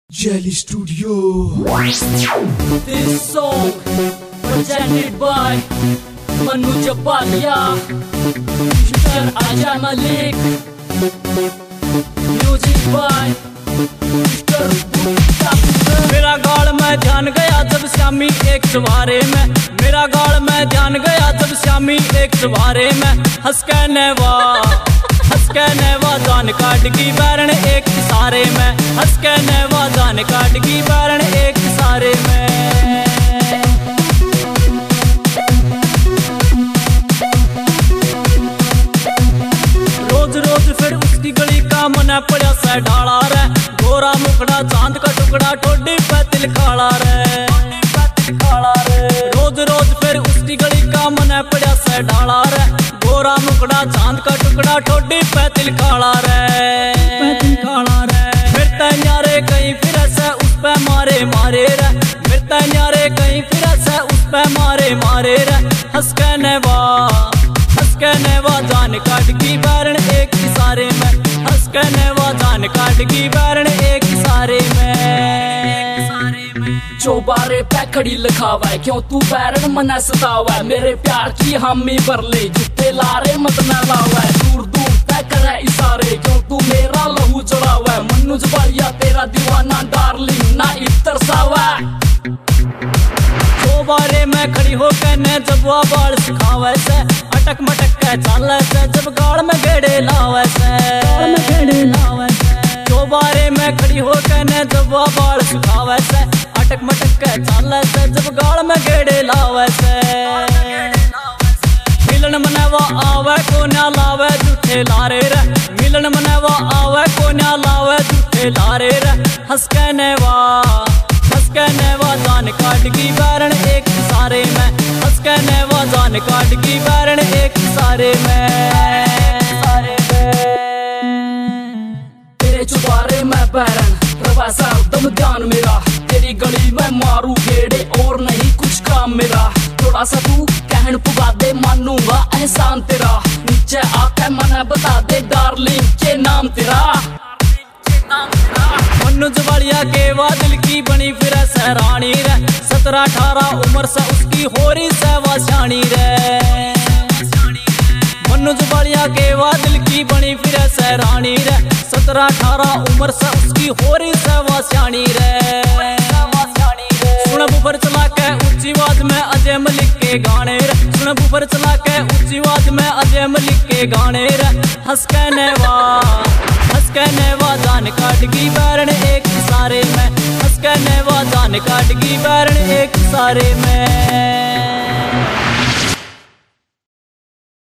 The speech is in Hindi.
Jelly Studio. This song presented by Manu Jabalia, Mr. Aja Malik, music by Mr. मेरा गाल में ध्यान गया जब श्यामी एक सवारे में, मेरा गाल में ध्यान गया जब श्यामी एक सवारे में। हंस के नेवा जान काट की बैरन एक इशारे में, हंस के नेवा जान काट की बैरन एक इशारे में। रोज रोज फिर उसकी गली का मना पड़ा सा ढाला रे, गोरा मुखड़ा चांद का टुकड़ा ठोडी पे तिल खाला रे। रोज रोज फिर उसकी गली का मना पड़ा सा ढाला रे, गोरा मुखड़ा चांद का टुकड़ा ठोडी पे तिल खाला रे। फिर तैयारे कहीं फिर ऐसा उस पे मारे रे, फिर तैयारे कहीं फिर ऐसा उस पे मारे रे। हंस के नेवा जान काट की बैरन एक इशारे में, हंस के नेवा जान काट की बैरन एक इशारे में। चौबारे पे खड़ी लिखावा है, क्यों तू बैरन मना सतावा है। मेरे प्यार की हामी भर ले, जुत्ते लारे मत ना लावा है। दूर दूर पे करे इशारे, क्यों तू मेरा लहू चढ़ावा है। मनु जबालिया तेरा दीवाना डार्लिंग ना इतर सावा। चौबारे में खड़ी होकर ने जब वो बाल सिखावे से, अटक मटक के चाले से जब गाड़ में गेड़े लावे से। चौबारे में खड़ी होकर ने जब वो बाल सिखावे से, अटक मटक के चाले से जब गाड़ में गेड़े लावे से। मिलन मनेवा आवे को ना लावे झूठे लारे रे, मिलन मनेवा आवे को ना लावे झूठे लारे रे। हंस के नेवा जान काट की बैरन एक इशारे में, हंस के नेवा जान काट की बैरन एक इशारे में। तेरे चुबारे में बैरन प्रोफेसर दम ध्यान मेरा, तेरी गली में मारू गेड़े और नहीं कुछ काम मेरा। थोड़ा सा तू कहन पुगा दे, मानूंगा एहसान तेरा। नीचे आके मना बता दे डार्लिंग के नाम तेरा। मनु जबालिया के वा दिल की बनी फिर सहरानी रे, 17-18 उम्र से उसकी होरी सेवा सियानी रे। मनु जबालिया के वा दिल की बनी फिर सहरानी रे, 17-18 उम्र से उसकी होरी सेवा सियानी रे। सुन बुफर चला के ऊंची आवाज में अजय मलिक के गाने रे, सुन बुफर चला के ऊंची आवाज में अजय मलिक के गाने रे। हंस के नेवा जान काट की बैरन एक इशारे में, हंस के नेवा जान काट की बैरन एक इशारे में।